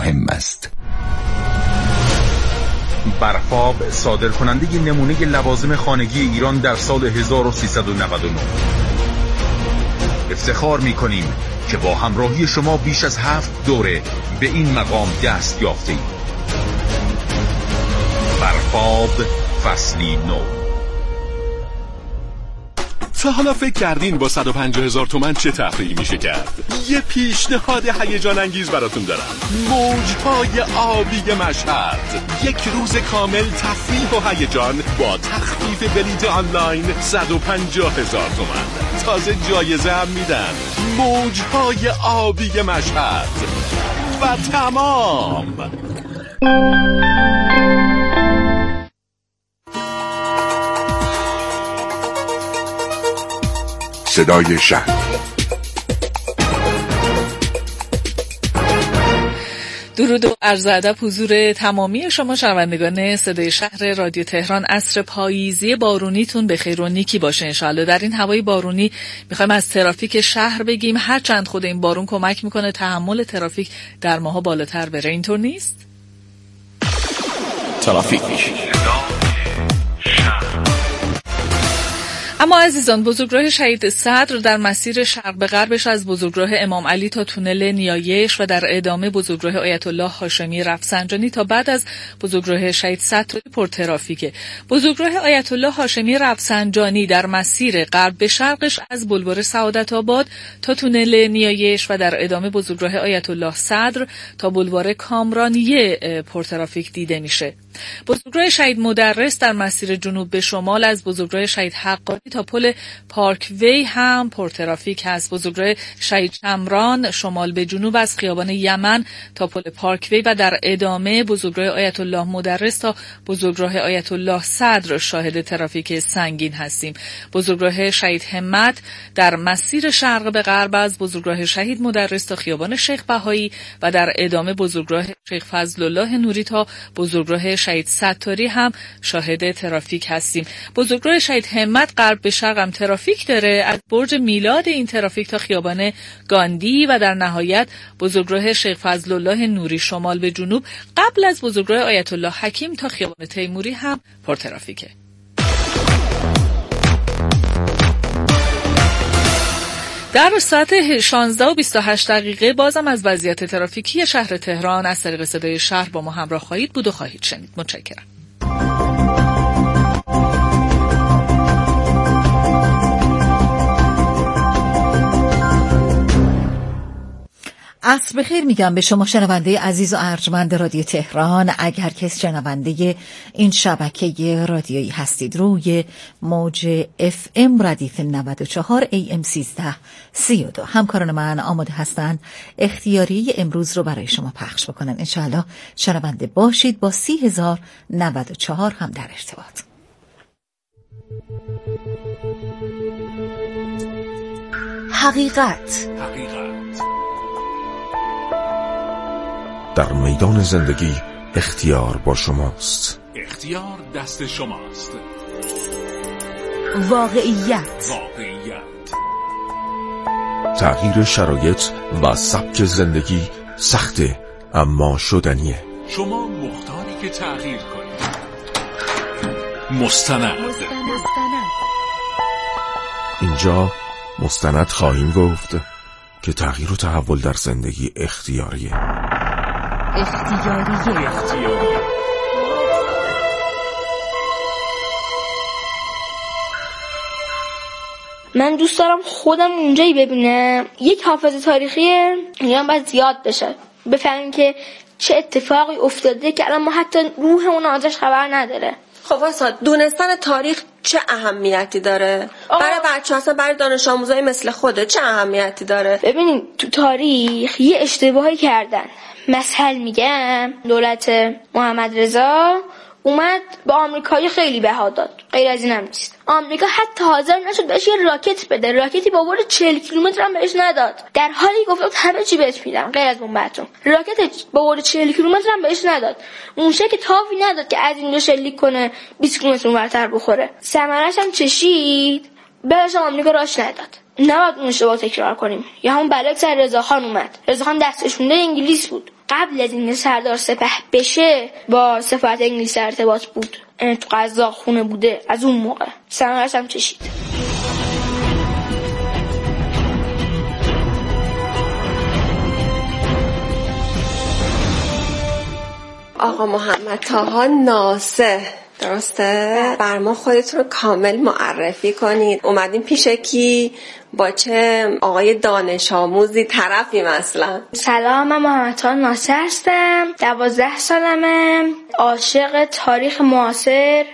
مهم است. برفاب صادر کننده نمونه لوازم خانگی ایران در سال 1399. افتخار می‌کنیم که با همراهی شما بیش از 7 دوره به این مقام دست یافتیم. برفاب فصلی نو. تا حالا فکر کردین با 150,000 تومان چه تفریحی میشه کرد؟ یه پیشنهاد هیجان انگیز براتون دارم. موجهای آبی مشهد، یک روز کامل تفریح و هیجان با تخفیف بلیت آنلاین 150,000 تومان. تازه جایزه هم میدن. موجهای آبی مشهد و تمام. صدای شهر. درود و عرض ادب حضور تمامی شما شنوندگان صدای شهر رادیو تهران. عصر پاییزی بارونیتون به خیر و نیکی باشه انشالله. در این هوای بارونی میخوایم از ترافیک شهر بگیم. هر چند خود این بارون کمک میکنه تحمل ترافیک در ماها بالاتر بره. اینطور نیست؟ ترافیک. اما عزیزان، بزرگراه شهید صدر در مسیر شرق به غربش از بزرگراه امام علی تا تونل نیایش و در ادامه بزرگراه آیت الله هاشمی رفسنجانی تا بعد از بزرگراه شهید صدر پرترافیکه. بزرگراه آیت الله هاشمی رفسنجانی در مسیر غرب به شرقش از بلوار سعادت آباد تا تونل نیایش و در ادامه بزرگراه آیت الله صدر تا بلوار کامرانیه پرترافیک دیده میشه. بزرگراه شهید مدرس در مسیر جنوب به شمال از بزرگراه شهید حقانی تا پل پارک وی هم پرترافیک هست. بزرگراه شهید شمران شمال به جنوب از خیابان یمن تا پل پارک وی و در ادامه بزرگراه آیت الله مدرس تا بزرگراه آیت الله صدر شاهد ترافیک سنگین هستیم. بزرگراه شهید همت در مسیر شرق به غرب از بزرگراه شهید مدرس تا خیابان شیخ بهایی و در ادامه بزرگراه شیخ فضل الله نوری تا بزرگراه شهید ستاری هم شاهد ترافیک هستیم. بزرگراه شهید همت غرب به شرق هم ترافیک داره، از برج میلاد این ترافیک تا خیابان گاندی و در نهایت بزرگراه شیخ فضل الله نوری شمال به جنوب قبل از بزرگراه آیت الله حکیم تا خیابان تیموری هم پرترافیکه. در ساعت 16:28 بازم از وضعیت ترافیکی شهر تهران از طریق صدای شهر با ما همراه خواهید بود و خواهید شنید. متشکرم. عصر بخیر میگم به شما شنونده عزیز و ارجمند رادیو تهران. اگر کس شنونده این شبکه رادیویی هستید روی موج FM ردیف 94 AM 1332 همکاران من آماده هستند اختیاری امروز رو برای شما پخش بکنن. انشاءالله شنونده باشید. با 30,094 هم در ارتباط. حقیقت در میدان زندگی اختیار با شماست. اختیار دست شماست. واقعیت تغییر شرایط و سبک زندگی سخته اما شدنیه. شما مختاری که تغییر کنید. مستند. اینجا مستند خواهیم گفت که تغییر و تحول در زندگی اختیاریه. من دوست دارم خودم اونجایی ببینم یک حافظه تاریخیه ایران باید زیاد بشه، بفهمیم که چه اتفاقی افتاده که الان ما حتی روحمون ازش خبر نداره. خب واسه دونستن تاریخ چه اهمیتی داره؟ برای بچه‌ها اصلا برای دانش آموزای مثل خوده چه اهمیتی داره؟ ببینید تو تاریخ یه اشتباهی کردن. مثل میگم دولت محمد رضا اومد به آمریکایی خیلی بها داد، غیر از اینم نیست. آمریکا حتی حاضر نشد بهش یه راکت بده، راکتی با برد 40 کیلومتر هم بهش نداد، در حالی گفت همه چی بهش میدم غیر از بمب اتم. راکت با برد 40 کیلومتر هم بهش نداد، موشک تاوی نداد که از اینجا شلیک کنه 20 کیلومتر اونورتر بخوره. ثمرش هم چشید، بعدش آمریکا راش نداد. نباید اون اشتباه تکرار کنیم. یا همون برعکس رضاخان اومد، رضاخان دستشونده انگلیس بود، قبل از این سردار سپه بشه با سفارت انگلیس ارتباط بود، تو قزاق خونه بوده از اون موقع. ثمرش هم چشید. آقا محمد طاها ناصح، درسته؟ بر ما خودتون رو کامل معرفی کنید. اومدین پیش کی؟ با چه آقای دانش آموزی طرفی مثلا؟ سلام، من محمد طاها ناصح هستم، 12 سالمه، عاشق تاریخ معاصر،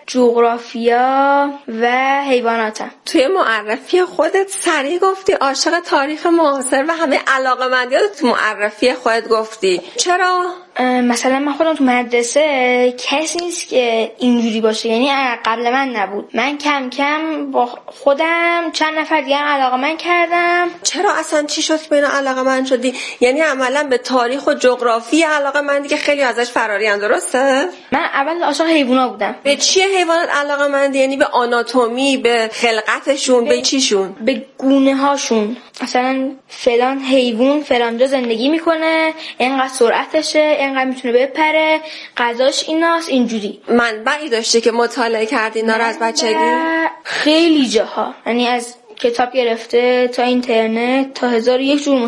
جغرافیا و حیواناتم. توی معرفی خودت سریع گفتی عاشق تاریخ معاصر و همه علاقه‌مندیات تو معرفی خودت گفتی. چرا؟ مثلا من خودم تو مدرسه کسی نیست که اینجوری باشه، یعنی قبل من نبود. من کم کم با خودم چند نفر دیگه علاقه‌مند کردم. چرا اصلا چی شد که اینا علاقه‌مند شدی؟ یعنی عملا به تاریخ و جغرافی علاقه‌مندی که خیلی ازش فرارین، درسته؟ من اول عاشق حیونا بودم. به چیه حیوانات علاقه‌مندی؟ یعنی به آناتومی، به خلقتشون، به چیشون؟ به گونه هاشون. مثلا فلان حیوان فلان جا زندگی میکنه، اینقدر سرعتشه، اینقدر میتونه بپره، غذاش ایناست، اینجوری. منبعی داشته که مطالعه کردی اینا رو از بچگی؟ خیلی جاها، یعنی از کتاب گرفته تا اینترنت تا 1001 جور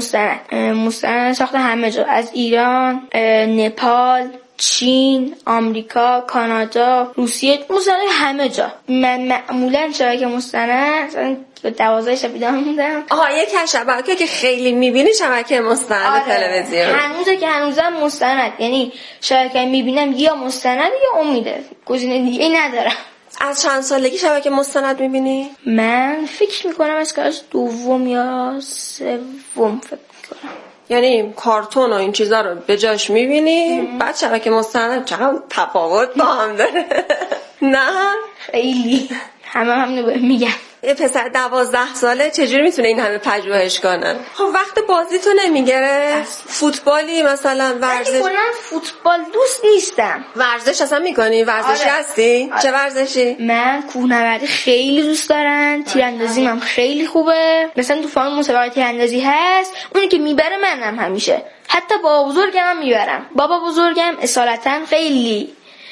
مستند ساخته همه جا، از ایران، نپال، چین، آمریکا، کانادا، روسیه، مستند همه جا. من معمولا شبکه مستند 12 شب بیدار موندم. یک شبکه که خیلی میبینی شبکه مستند تلویزیون. هنوزم مستند، یعنی شبکه میبینم یا مستند یا امیده، گزینه دیگه ندارم. از چند سالگی شبکه مستند میبینی؟ من فکر میکنم از کلاس دوم یا سوم فکر میکنم. یعنی کارتون و این چیزا رو به جاش میبینی، بعد شبکه مستند چقدر تفاوت با هم داره. نه خیلی همه میگن. یه پسر 12 ساله چجوری میتونه این همه پژوهش کنه؟ خب وقت بازی تو نمیگیره؟ فوتبالی مثلا، ورزش؟ من فوتبال دوست نیستم. ورزش اصلا میکنی؟ ورزشی هستی؟ چه ورزشی؟ من کوهنوردی خیلی دوست دارم، تیراندازیم هم خیلی خوبه. مثلا تو فامیل مسابقه تیراندازی هست، اونی که میبره منم همیشه. حتی بابا بزرگم هم میبرم. بابا بزرگم اصالتا خیلی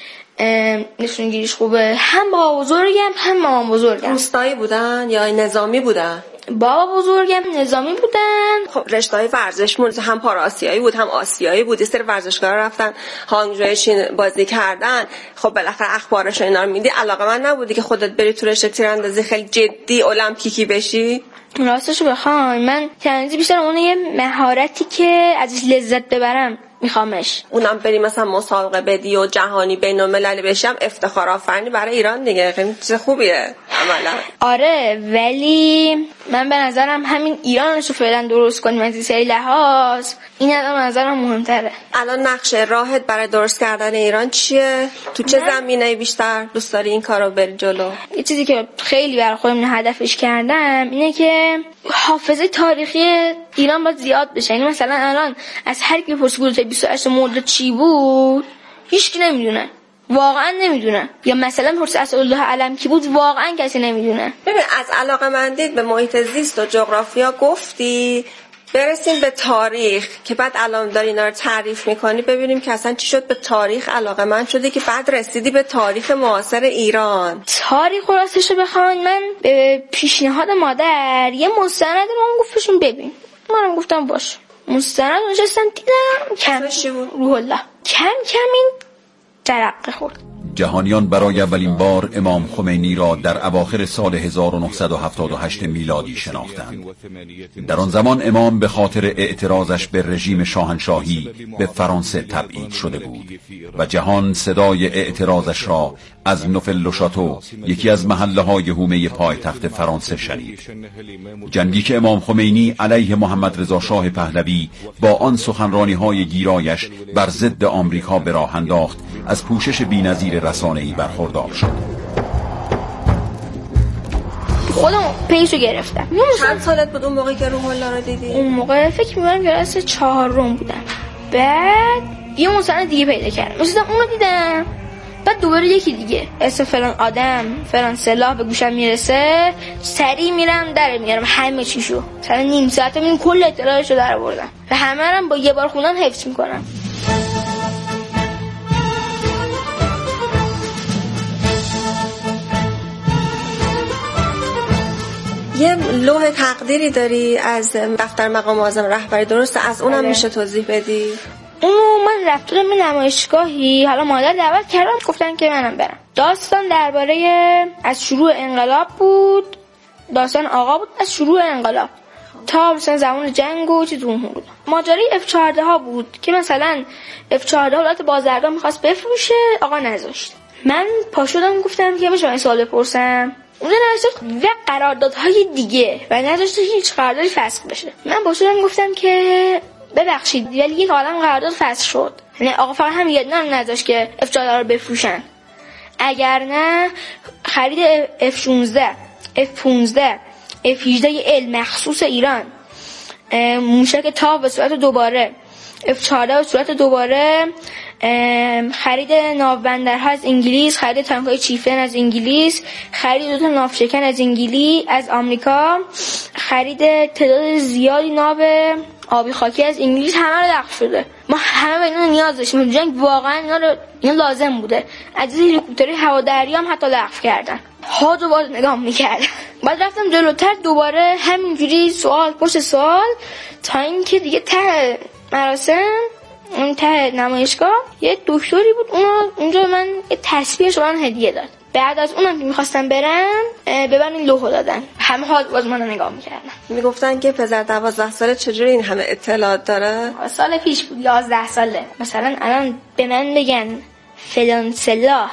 نشونگیریش خوبه، هم بابا بزرگم هم مامان بزرگم. روستایی بودن یا نظامی بودن؟ بابا بزرگم نظامی بودن. خب رشته‌های ورزشمون هم پارا آسیایی بود هم آسیایی بود. یه سری ورزشکارا رفتن هانگژو چین بازی کردن. خب بالاخره اخبارش اینا رو میدی، علاقه‌مند نبودی که خودت بری تو رشته تیراندازی خیلی جدی المپیکی بشی؟ راستش بخوام من تیراندازی بیشتر اون یه مهارتی که ازش لذت ببرم میخوامش. اونم بری مثلا مسابقه بدی و جهانی بین‌المللی بشم، افتخار آفرینی برای ایران دیگه، خیلی چیز خوبیه عملا. آره ولی من به نظرم همین ایرانش رو فعلا درست کنیم از این سری لحاظ، این به نظرم مهمتره. الان نقشه راهت برای درست کردن ایران چیه؟ تو چه زمینه‌ای بیشتر دوست داری این کارو بری جلو؟ یه چیزی که خیلی برای خودم هدفش کردم اینه که حافظه تاریخی ایران باید زیاد بشه. یعنی مثلا الان از هر کی بپرسی 28 مرداد چی بود هیچ کی نمیدونه، واقعا نمیدونه. یا مثلا پرس اسدالله علم کی بود، واقعا کسی نمیدونه. ببین از علاقه‌مندیت به محیط زیست و جغرافیا گفتی، برسیم به تاریخ که بعد الان داری اینا رو تعریف میکنی، ببینیم که اصلا چی شد به تاریخ علاقه‌مند شدی که بعد رسیدی به تاریخ معاصر ایران. تاریخ راستش بخوام من به پیشنهاد مادر یه مستند رو گفتشون ببین، منم گفتم باش. مستند نشستم دیدم روح الله کم این جرقه خورد. جهانیان برای اولین بار امام خمینی را در اواخر سال 1978 میلادی شناختند. در آن زمان امام به خاطر اعتراضش به رژیم شاهنشاهی به فرانسه تبعید شده بود و جهان صدای اعتراضش را از نوفل-لو-شاتو، یکی از محله‌های حومه پایتخت فرانسه، شنید. جنگی که امام خمینی علیه محمد رضا شاه پهلوی با آن سخنرانی‌های گیرایش بر ضد آمریکا به راه انداخت، از پوشش بی‌نظیر رسانه‌ای برخوردار شد. خودم پیشو گرفتم. چند سالت بود اون موقعی که روح الله رو دیدی؟ اون موقع فکر می‌کنم کلاس 4 بودم. بعد یه مستند دیگه پیدا کردم. مثلا اونو دیدم. بعد دوباره یکی دیگه اسم فلان آدم فلان سلاح به گوشم میرسه، سریع میرم در میارم همه چیشو. مثلا نیم ساعت من کل اطلاعاتشو در آوردم و همه رو با یه بار خوندن حفظ میکنم. یه لوح تقدیری داری از دفتر مقام معظم رهبری، درسته؟ از اونم میشه توضیح بدی؟ اونو من رفتم به نمایشگاهی، حالا مادر دعوت کردم، گفتن که منم برم. داستان درباره از شروع انقلاب بود، داستان آقا بود از شروع انقلاب تا مثلا زمان جنگ و چیز اون بود. ماجرای F14 ها بود که مثلا F14 دولت بازرگان می‌خواست بفروشه، آقا نذاشت. من پا شدم گفتم که بشه من سوال بپرسم. اون نذاشت و قراردادهای دیگه و نذاشت هیچ قراردادی فسخ بشه. من پا شدم گفتم که ببخشید ولی یک عالم قرارداد فسخ شد. یعنی آقا فقط هم یه دونه نذاشت که F14 رو بفروشن. اگر نه خرید F16 F15 F18 ال مخصوص ایران، موشک تاو به صورت دوباره، F14 به صورت دوباره، خرید ناوبندرها از انگلیس، خرید تانک‌های چیفن از انگلیس، خرید 2 تا ناوشکن از انگلیس از آمریکا، خرید تعداد زیادی ناو آبی خاکی از انگلیس، همه رو لغو شده. ما همه اینا نیاز داشتیم. جنگ واقعا اینا لازم بوده. از هلیکوپترهای هواداری هم حتی لغو کردن. هاجو باید نگاه میکردم. بعد رفتم جلوتر دوباره همینجوری سوال پشت سوال تا اینکه دیگه ته مراسم، اون ته نمایشگاه یه دکتری بود، اونجا من یه تسبیحش رو من هدیه داد. بعد از اونم که میخواستم برم ببرم این لوحو دادن. همه ها باز منو نگاه میکردن. میگفتن که پسر 12 ساله چجوری این همه اطلاعات داره؟ سال پیش بود، 11 ساله. مثلا الان به من بگن فلان سلاح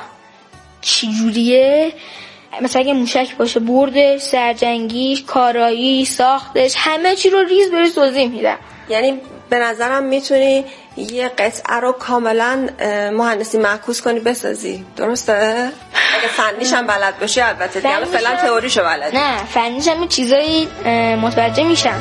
چجوریه، مثلا اگه موشک باشه بردش، سرجنگیش، کارایی، ساختش، همه چی رو ریز بریز توضیح میدم. یعنی به نظرم میتونی یه قطعه رو کاملا مهندسی معکوس کنی بسازی، درسته؟ اگه فنیش هم بلد باشی البته، دیگه فعلا تئوریشو بلدی. نه فنیش هم چیزایی متوجه میشم.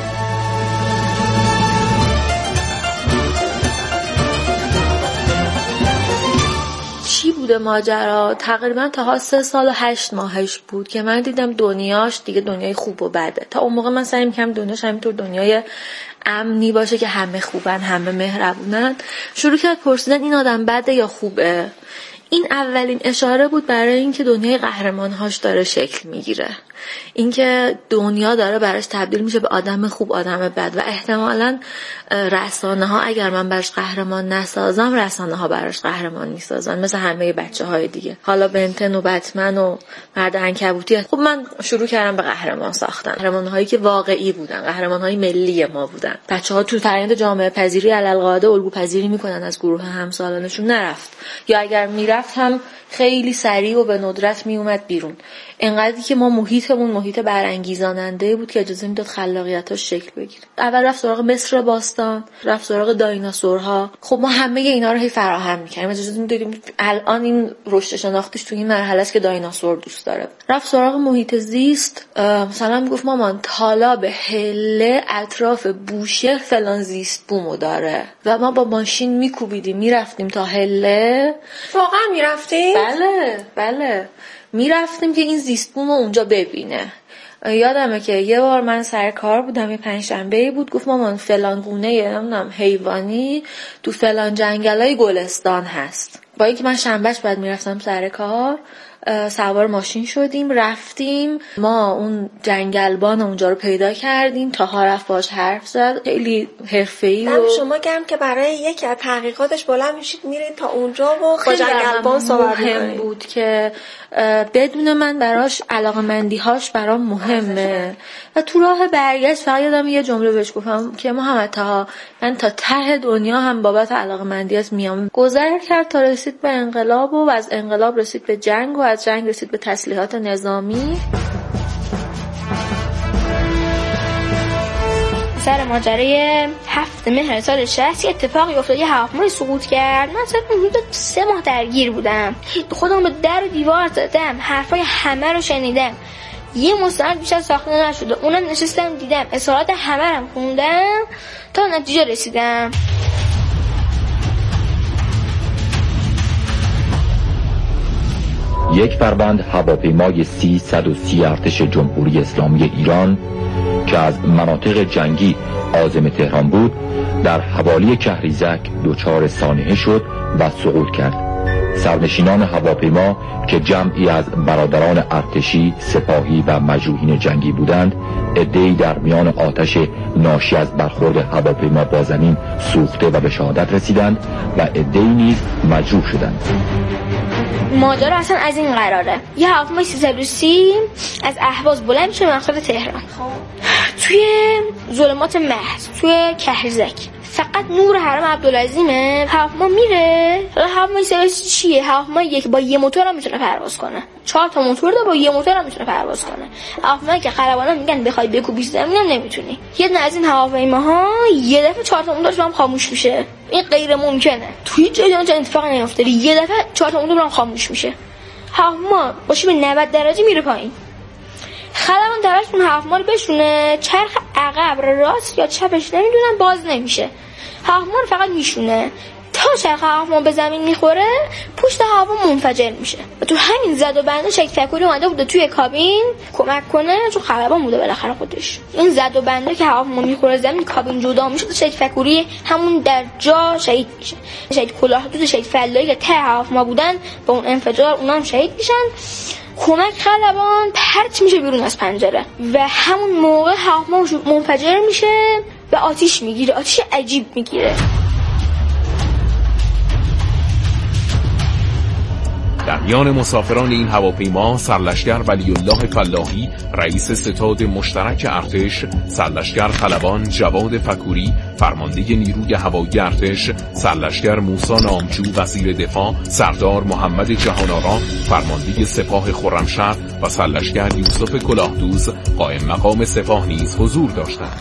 چی بوده ماجرا؟ تقریبا تا 3 سال و 8 ماهش بود که من دیدم دنیاش دیگه دنیای خوب و بده. تا اون موقع من سعی می‌کردم دنیاش همینطور دنیای امنی باشه که همه خوبن، همه مهربونن. شروع کرد پرسیدن این آدم بده یا خوبه. این اولین اشاره بود برای اینکه دنیای قهرمان‌هاش داره شکل میگیره، اینکه دنیا داره براش تبدیل میشه به آدم خوب، آدم بد، و احتمالاً رسانه‌ها اگر من براش قهرمان نسازم، رسانه‌ها براش قهرمان میسازن، مثل همه بچه‌های دیگه. حالا بنتن و بتمن و مرد عنکبوتی. خب من شروع کردم به قهرمان ساختن، قهرمان‌هایی که واقعی بودن، قهرمان‌های ملی ما بودن. بچه‌ها تو فرآیند جامعه پذیری علالقاعده الگو پذیری میکنن از گروه همسالانشون، نرفت، یا اگر میرفت هم خیلی سریع و به ندرت میومد بیرون. انقدری که ما محیطمون محیط برانگیزاننده بود که اجازه میداد خلاقیتاش شکل بگیره. اول رفت سراغ مصر باستان، رفت سراغ دایناسورها. خب ما همه اینا رو هی فراهم می‌کردیم، اجازه میدادیم. الان این رشد شناختیش تو این مرحله است که دایناسور دوست داره. رفت سراغ محیط زیست، مثلا میگفت مامان تالاب هله اطراف بوشه فلان زیست بومو داره و ما با ماشین میکوبیدیم میرفتیم تا هله. واقعا میرفتیم؟ بله میرفتیم که این زیست بومو اونجا ببینه. یادمه که یه بار من سر کار بودم، یه پنجشنبه‌ای بود، گفت مامان فلان گونه نمیدونم حیوانی تو فلان جنگلای گلستان هست. با اینکه من شنبهش بعد میرفتم سر کار، سوار ماشین شدیم رفتیم، ما اون جنگلبان اونجا رو پیدا کردیم، تاها رفت باش حرف زد، خیلی حرفه‌ای. و شما گرم که برای یکی از تحقیقاتش بلند میشید میرید تا اونجا و با جنگلبان صحبت می‌کنید. بود که بدون من براش علاقه‌مندی‌هاش برام مهمه و تو راه برگشت فقط یادم یه جمله بهش گفتم که محمد طاها، من تا ته دنیا هم بابت علاقه‌مندیات میام. گذر کرد تا رسید به انقلاب و از انقلاب رسید به جنگ و از جنگ رسید به تسلیحات نظامی. سر ماجرای 7 مهر سال 60 اتفاقی افتاد، یه هواپیمای سقوط کرد. من اصلا حدود 3 ماه درگیر بودم، خودم به در و دیوار زدم، حرفای همه رو شنیدم، یه مستند بیشتر ساخته نشده، اونم نشستم دیدم، اظهارات همه رو خوندم تا نتیجه رسیدم. یک فروند هواپیمای C-130 ارتش جمهوری اسلامی ایران که از مناطق جنگی عازم تهران بود در حوالی کهریزک دچار سانحه شد و سقوط کرد. سرنشینان هواپیما که جمعی از برادران ارتشی، سپاهی و مجروحین جنگی بودند، عده‌ای در میان آتش ناشی از برخورد هواپیما با زمین سوخته و به شهادت رسیدند و عده‌ای نیز مجروح شدند. ماجرا اصلا از این قراره: یه هواپیمای 330 از اهواز بلند میشه مقصد تهران، توی ظلمات محض، توی کهرزک، فقط نور حرم عبدالعظیمه. هواپیما میره. هواپیمای 330 چیه؟ هواپیمایی که با یه موتور هم میتونه پرواز کنه. 4 تا موتور داره، با یه موتور هم میتونه پرواز کنه. هواپیمایی که خلبانا میگن بخوای بکوبی زمین هم نمیتونی. یه دونه از این هواپیماها یه دفعه 4 تا موتورش هم خاموش میشه. این غیر ممکنه. توی جای چنین اتفاقی نمیفته. یه دفعه 4 تا موتور هم خاموش میشه. هواپیما باشه به 90 درجه میره پایین. خلبان طرف اون هواپیما رو بشونه، چرخ عقب راست یا چپش نمیدونم باز نمیشه. هواپیما رو فقط میشونه. تا چرخ هواپیما به زمین میخوره، پشت هواپیما منفجر میشه. و تو همین زد و بنده شیخ فکوری اومده بوده توی کابین کمک کنه، چون خلبان بوده بالاخره خودش. این زد و بنده که هواپیما میخوره زمین، کابین جدا میشه، شیخ فکوری همون در جا شهید میشه. شهید کلاهدود، شهید فلاحی که ته هواپیما بودن با اون انفجار اونا هم شهید میشن. کمک خلبان پرت میشه بیرون از پنجره و همون موقع هواپیما منفجر میشه و آتیش میگیره. آتیش عجیب میگیره. در میان مسافران این هواپیما سرلشکر ولی الله فلاحی، رئیس ستاد مشترک ارتش، سرلشکر خلبان جواد فکوری، فرمانده نیروی هوایی ارتش، سرلشکر موسی نامجو وزیر دفاع، سردار محمد جهان‌آرا فرمانده سپاه خرمشهر و سرلشکر یوسف کلاهدوز قائم مقام سپاه نیز حضور داشتند.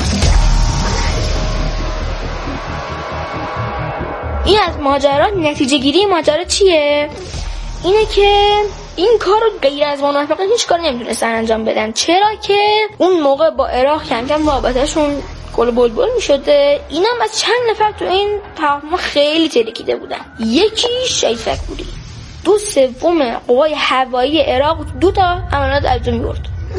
این از ماجرا نتیجه گیری ماجرا چیه؟ اینه که این کار رو غیر از منافقین هیچ کار نمیتونستن انجام بدن. چرا که اون موقع با عراق کم کم رابطه‌شون گل بلبل میشده. اینم از چند نفر تو این هواپیما خیلی ترکیده بودن. یکی شهید فکوری، 2/3 قوای هوایی عراق 2 تا عملیات انجام می‌برد.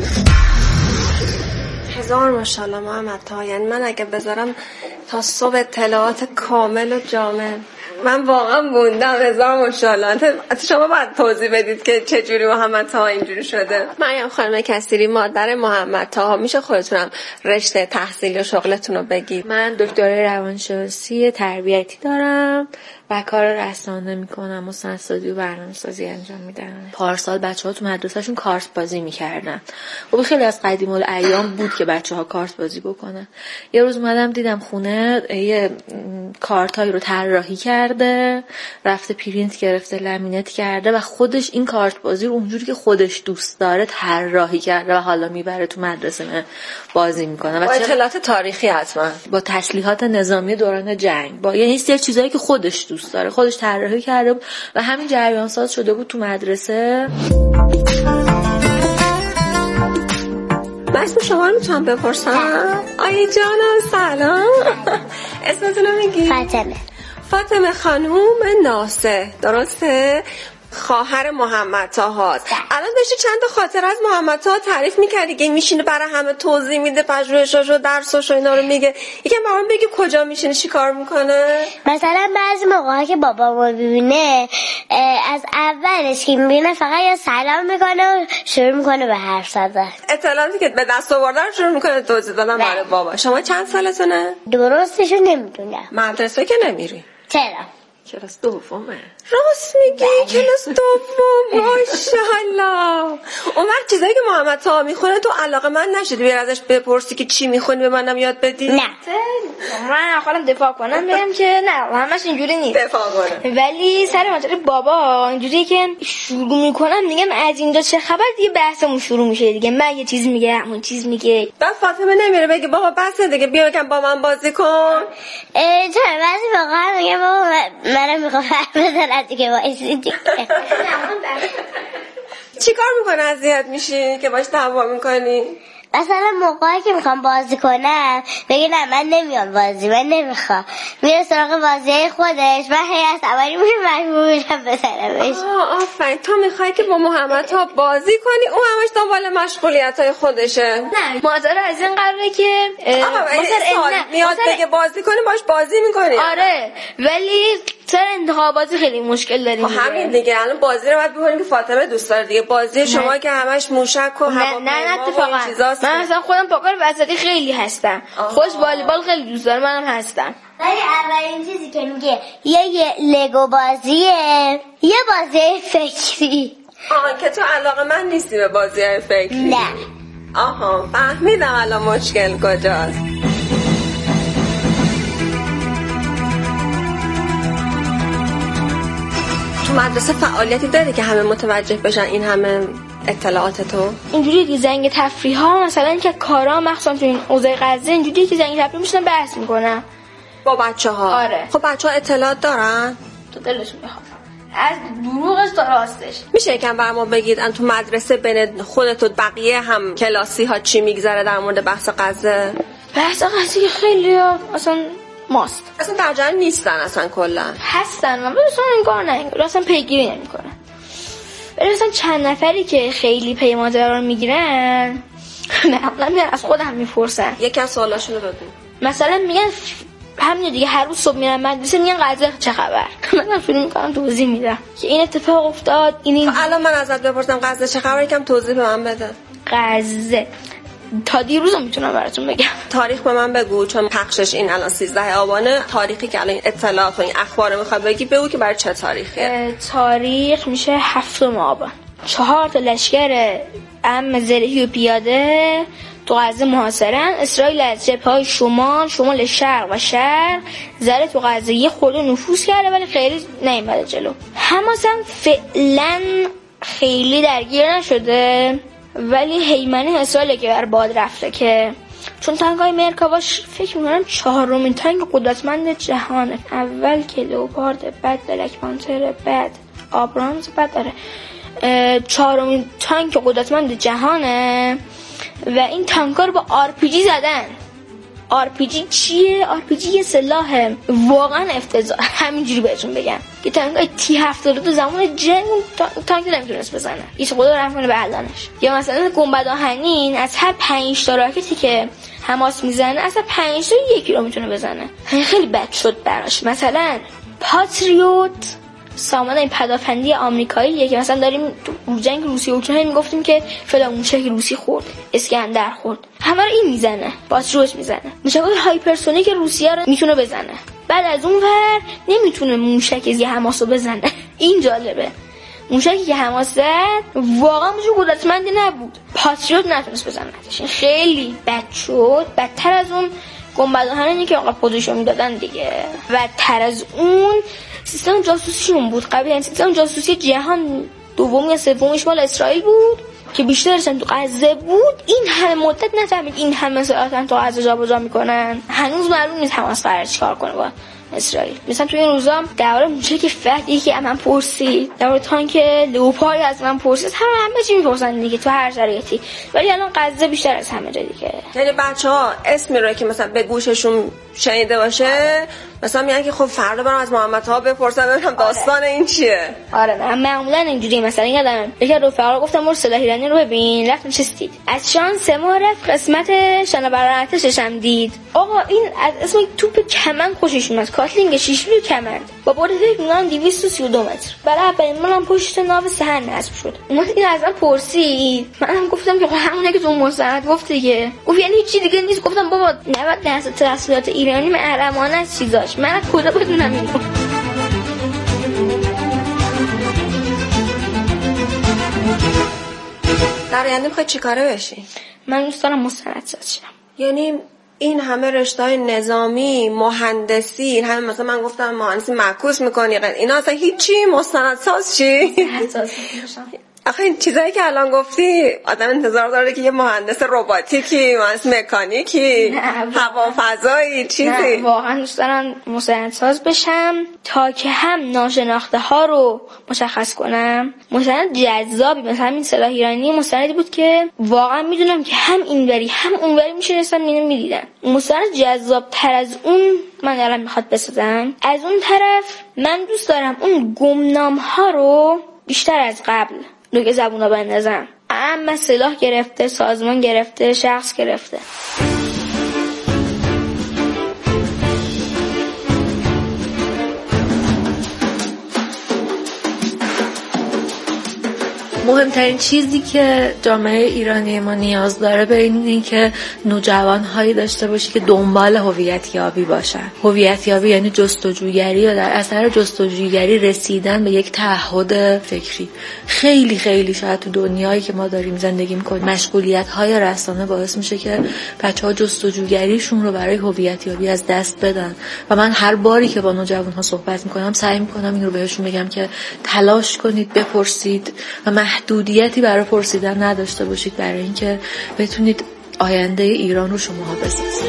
هزار ماشاءالله محمد طاها. یعنی من اگه بذارم تا صبح اطلاعات کامل و جامع، من واقعا موندم. هزار ماشاءالله. شما باید توضیح بدید که چجوری محمد طاها اینجوری شده. مریم خانم کثیری، مادر محمد طاها، میشه خودتونم رشته تحصیلی و شغلتون رو بگید؟ من دکترای روانشناسی تربیتی دارم و کار رسانه میکنم، مستندسازی و برنامه‌سازی انجام میدم. پارسال بچه‌ها تو مدرسه‌شون کارت بازی میکردن. خب خیلی از قدیم الایام بود که بچه‌ها کارت بازی بکنن. یه روز اومدم دیدم خونه یه کارتایی رو طراحی کرده، رفته پرینت گرفته، لامینت کرده و خودش این کارت بازی رو اونجوری که خودش دوست داره طراحی کرده و حالا میبره تو مدرسه بازی میکنه. با اطلاعات تاریخی حتما، با تسلیحات نظامی دوران جنگ، با یعنی یه چیزایی که خودش دوست داره، خودش طراحی کرده بود و همین جریان ساز شده بود تو مدرسه. من اسم شما رو میتونم بپرسم؟ آی جانم سلام. اسمتون رو میگی؟ فاطمه خانوم ناسه، درسته؟ خواهر محمد طاها. الان داشتی چند تا خاطره از محمد طاها تعریف می‌کردی که میشینه برای همه توضیح میده، پژوهشاشو، درساشو اینا رو میگه. یکم برام بگی کجا میشینه، چی کار میکنه؟ مثلا بعضی موقع‌ها که بابامو ببینه، از اولش که میبینه فقط یه سلام میکنه و شروع میکنه به حرف زدن. اطلاعاتی که به دست آورده رو شروع میکنه توضیح دادن برای بابا. شما چند سالتونه؟ درستشو نمیدونم. مدرسه که نمیری؟ چرا؟ کلاس دومه. راست میگی؟ کلاس دوم. ماشاءالله. اون وقت چیزایی که محمد طاها میخونه تو علاقه من نشدی بیار ازش بپرسی که چی میخونی به منم یاد بدی؟ نه. من خودم دفاع کنم بگم که نه همش اینجوری نیست. دفاع کنم. ولی سر ماجرای بابا اینجوریه که شروع میکنم میگم از اینجا چه خبر، دیگه بحثمون شروع میشه دیگه. من یه چیز میگم اون چیز میگه. بعد فاطمه نمیره بگه بابا بس دیگه بیا یکم با من بازی کن. چرا بعضی موقع میگم بابا منم میخوام حرف بزنم دیگه وایسی دیگه. چی کار میکنه اذیت میشی که باش دعوا میکنی؟ مثلا موقعی که میخوام بازی کنم بگه نه من نمیام بازی، من نمیخوام، میره سراغ بازی خودش، من هی عصبانی میشم مجبور میشم بزنمش. آفرین. تو میخوای که با محمد طاها بازی کنی، اون همش دنبال مشغولیت‌های خودشه. نه ماجرا از این قراره که مثلا میاد بگه بازی کنی باش بازی میکنی. آره ولی سر انتخاباتی خیلی مشکل داریم. همین دیگه الان بازی رو باید بکنیم که فاطمه دوست داره دیگه. بازی شما که همش موشک و هواپیما و چیزاست. من مثلا خودم پاکار وسطی خیلی هستم. خوش والیبال خیلی دوست دارم، منم هستم. ولی اولین چیزی که میگه یه لگو بازیه، یه بازی فکری. که تو علاقه من نیستی به بازی فکری؟ نه. آها فهمیدم الان مشکل کجاست. تو مدرسه فعالیتی داری که همه متوجه بشن این همه اطلاعات تو؟ اینجوری که زنگ تفریح ها مثلا که کارا مخصوصا تو این اوضاع غزه اینجوری که زنگ تفریح میشن بحث میکنن با بچه‌ها. آره. خب بچه‌ها اطلاعات دارن؟ تو دلشون بخواد از دروغش تا راستش. میشه یکم بر ما بگید ان تو مدرسه بین خودت و بقیه هم کلاسی ها چی میگذره در مورد بحث غزه؟ بحث غزه خیلی اصلا ماست. اصلا در جریان نیستن اصلا کلا. هستن ولی اصلا این کار نه. اصلا پیگیری نمیکنن. ولی اصلا چند نفری که خیلی پی ماجرا رو میگیرن نه من از خودم میپرسن. یکی از سوالاشون رو بگو. مثلا میگن همین دیگه هر روز صبح میرم مدرسه میگن غزه چه خبر. منم شروع میکنم توضیح میدم که این اتفاق افتاد این الان من ازت بپرسم غزه چه خبر، یکم توضیح به من بده. غزه تا دیروز میتونم براتون بگم. تاریخ به من بگو چون پخشش این الان 13 آبانه. تاریخی که الان اطلاعات و این اخبار میخواد بگی بگو که برای چه تاریخه. تاریخ میشه 7 آبان. 4 تا لشکر عام زرهی و پیاده تو غزه محاصرن. اسرائیل از جبهه‌های شمال شرق و شرق زره تو غزه یه خورده نفوذ کرده ولی خیلی نیومده جلو. حماس هم فعلا خیلی درگیر نشده ولی هیمنه اسرائیل که بر باد رفته که چون تانک‌های مرکاواش فکر می‌کنم 4مین تانک قدرتمند جهانه. اول که لئوپارد، بعد بلک پانتر، بعد آبرامز، بعد داره 4مین تانک قدرتمند جهانه و این تانک‌ها رو با RPG زدن. RPG چیه؟ RPG یه سلاح واقعا افتضاح. همینجوری بهتون بگم که تانک‌های T-72 زمان جنگ تانک نمیتونست بزنه. هیچ خدا رحم کنه به الانش. یا مثلا گنبد آهنین از هر 5 تا راکتی که حماس میزنه اصلا 5 تا یکی رو میتونه بزنه. خیلی بد شد براش. مثلا پاتریوت سامان این پدافندی آمریکاییه که مثلا داریم تو جنگ روسیه و اوکراین میگفتیم که فلان موشک روسی خورد، اسکندر خورد، همه رو این میزنه، پاتریوت میزنه. موشک‌های هایپرسونیک روسیه رو میتونه بزنه. بعد از اون ور نمیتونه موشک یه حماس رو بزنه. این جالبه. موشکی که حماس زد واقعا موشک قدرتمندی نبود. پاتریوت نتونست بزنه. این خیلی بد شد. بدتر از اون گنبدآهنی که آقا پوزیشن میدادن دیگه. بدتر از اون سیستم جاسوسیشون بود. قبلا سیستم جاسوسی جهان دومی یا سومیش مال اسرائیل بود که بیشترشون تو غزه بود. این همه مدت نفهمید این همه ساعتن تو غزه جابجا میکنن. هنوز معلوم نیست حماس قرار چیکار کنه با اسرائیل. مثلا تو این روزا درباره موشک فهدی که من پرسید، درباره تانک لئوپارد از من پرسید، همه چی میپرسن دیگه تو هر شرایطی. ولی الان غزه بیشتر از همه جا دیگه. یعنی بچه‌ها اسمی رو که مثلا به گوششون شنیده باشه مثلا میگن که خب فردا برام از محمدها بپرسم ببینم داستان این چیه. آره من معمولا اینجوری مثلا یادم یکی از رفقا گفتم برو سلاح ایرانی رو ببین، رفتم چستید. از شانس ما رفت قسمت شناور ارتشش هم دید. آقا این از اسم توپ کمند خوشش اومد. کاتلینگ 6 میلی کمند با برد فکر می‌کنم 232 متر. برای اولین بارم پشت ناو سحر نصب شد. اومد این از من پرسید، منم گفتم که همونه که تو مستند گفت دیگه. گفت یعنی چی دیگه نیست؟ گفتم بابا 90% تسلیحات ایرانی محرمانه است چیزاش. من کجا بدونم اینو؟ در آینده میخوای چیکاره بشی؟ من دوست دارم مستندساز شم. یعنی این همه رشته‌های نظامی، مهندسی، این همه مثلا من گفتم مهندسی معکوس میکنی، اینا اصلا هیچی؟ مستندساز چی؟ مستندساز میشم. آخه این چیزایی که الان گفتی آدم انتظار داره که یه مهندس رباتیکی، مهندس مکانیکی، هوافضایی چیزی. نه واقعا دوست دارم مستندساز بشم تا که هم ناشناخته ها رو مشخص کنم. مستند جذابی مثلا این سلاح ایرانی مستندی بود که واقعا میدونم که هم اینوری هم اونوری میشنستم اینو میدیدن. مستند جذاب تر از اون من الان میخواد بسازم. از اون طرف من دوست دارم اون گمنام ها رو بیشتر از قبل روی زبونا بندازم. اما سلاح گرفته، سازمان گرفته، شخص گرفته. مهمترین چیزی که جامعه ایرانی ما نیاز داره به اینه که نوجوان‌هایی داشته باشه که دنبال هویت‌یابی باشن. هویت‌یابی یعنی جستجوگری و در اثر جستجوگری رسیدن به یک تعهد فکری. خیلی خیلی شاید تو دنیایی که ما داریم زندگی می‌کنیم مشغولیت‌های رسانه باعث میشه که بچه‌ها جستجوگریشون رو برای هویت‌یابی از دست بدن و من هر باری که با نوجوان‌ها صحبت می‌کنم سعی می‌کنم این رو بهشون بگم که تلاش کنید بپرسید و محدودیتی برای پرسیدن نداشته باشید برای اینکه بتونید آینده ایران رو شماها بسازید.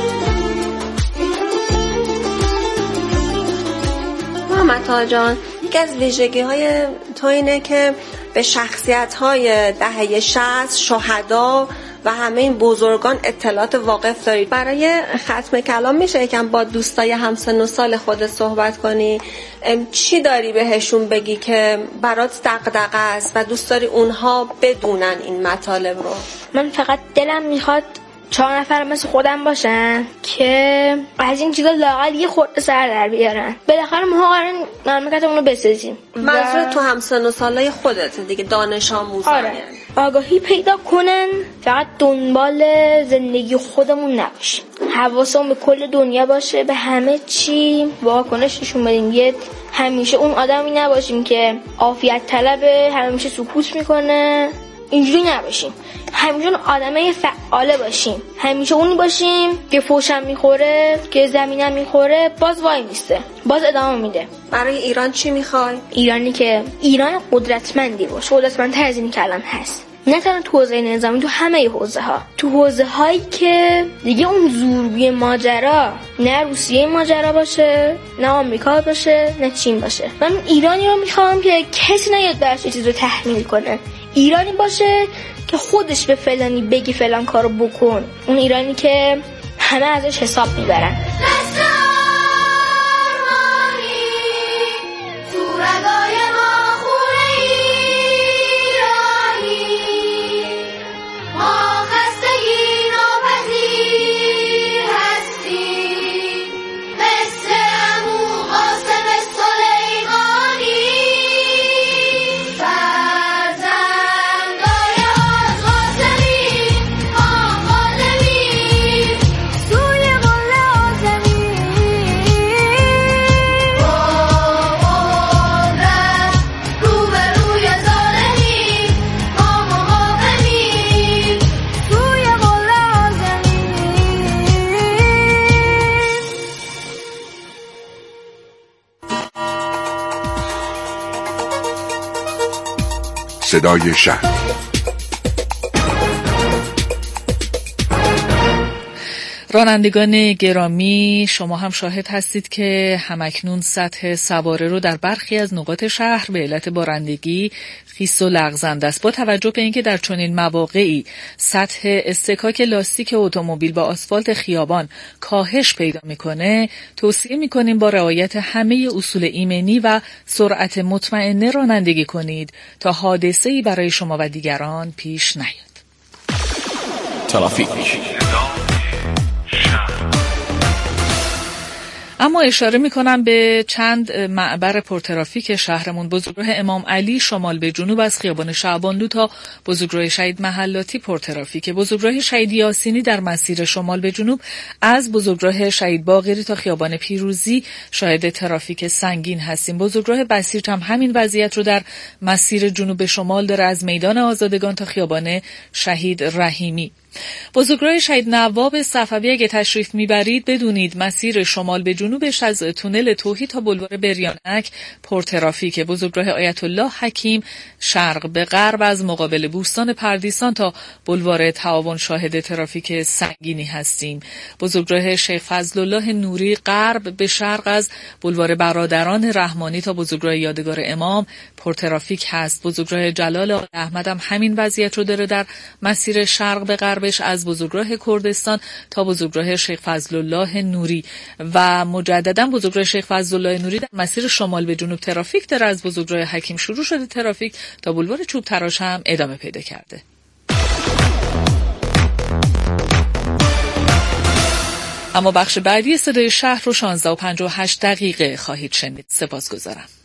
محمد جان، یکی از ویژگی‌های تو اینه که به شخصیت‌های دهه 60 شهدا و همه این بزرگان اطلاعات واقف دارید. برای ختم کلام میشه یکم با دوستای همسن و سال خودت صحبت کنی؟ چی داری بهشون بگی که برات دغدغه است و دوست داری اونها بدونن این مطالب رو؟ من فقط دلم میخواد 4 نفر مثل خودم باشن که از این چیزا لااقل یه خورده سر در بیارن. بالاخره ما قراره مملکتمون رو بسازیم. منظور تو همسن و سالای خودت دیگه، دانش آموزان. آره. آگاهی پیدا کنن، فقط دنبال زندگی خودمون نباشیم، حواسمون به کل دنیا باشه، به همه چی واکنش نشون بدیم. یه همیشه اون آدمی نباشیم که عافیت طلبه، همیشه سکوت میکنه، اینجوری نباشیم. همیشه اون آدمه فعاله باشیم، همیشه اونی باشیم که فوشم میخوره، که زمینم میخوره باز وای میسته، باز ادامه میده. برای ایران چی میخوای؟ ایرانی که ایران قدرتمندی باشه، قدرتمندتر از این که الان هست، نه تنها تو حوزه نظامی، تو همه حوزه ها، تو حوزه هایی که دیگه اون زورگوی ماجرا نه روسیه ماجرا باشه، نه آمریکا باشه، نه چین باشه. من ایرانی رو میخوام که کسی نیاد براش چیز رو تحمیل کنه، ایرانی باشه که خودش به فلانی بگی فلان کارو بکن، اون ایرانی که همه ازش حساب میبرن. صدای شهر. رانندگان گرامی، شما هم شاهد هستید که همکنون سطح سواره رو در برخی از نقاط شهر به علت بارندگی خیس و لغزنده است. با توجه به اینکه در چنین مواقعی سطح اصطکاک لاستیک اتومبیل با آسفالت خیابان کاهش پیدا میکنه، توصیه میکنیم با رعایت همه اصول ایمنی و سرعت مطمئنه رانندگی کنید تا حادثه‌ای برای شما و دیگران پیش نیاد. ترافیک. اما اشاره میکنم به چند معبر پرترافیک شهرمون. بزرگراه امام علی شمال به جنوب از خیابان شعبانلو تا بزرگراه شهید محلاتی پرترافیک. بزرگراه شهید یاسینی در مسیر شمال به جنوب از بزرگراه شهید باقری تا خیابان پیروزی شاهد ترافیک سنگین هستیم. بزرگراه بسیج هم همین وضعیت رو در مسیر جنوب شمال داره، از میدان آزادگان تا خیابان شهید رحیمی. بزرگراه شهید نواب صفوی اگه تشریف میبرید بدونید مسیر شمال به جنوبش از تونل توحید تا بلوار بریانک پرترافیک. بزرگراه آیت الله حکیم شرق به غرب از مقابل بوستان پردیسان تا بلوار تعاون شاهد ترافیک سنگینی هستیم. بزرگراه شیخ فضل الله نوری غرب به شرق از بلوار برادران رحمانی تا بزرگراه یادگار امام پرترافیک هست. بزرگراه جلال آل احمد هم همین وضعیت رو داره در مسیر شرق به غرب از بزرگراه کردستان تا بزرگراه شیخ فضل الله نوری و مجددا بزرگراه شیخ فضل الله نوری در مسیر شمال به جنوب ترافیک داره، از بزرگراه حکیم شروع شده ترافیک تا بلوار چوب تراش هم ادامه پیدا کرده. اما بخش بعدی صدای شهر رو 16:58 خواهید شنید. سپاسگزارم.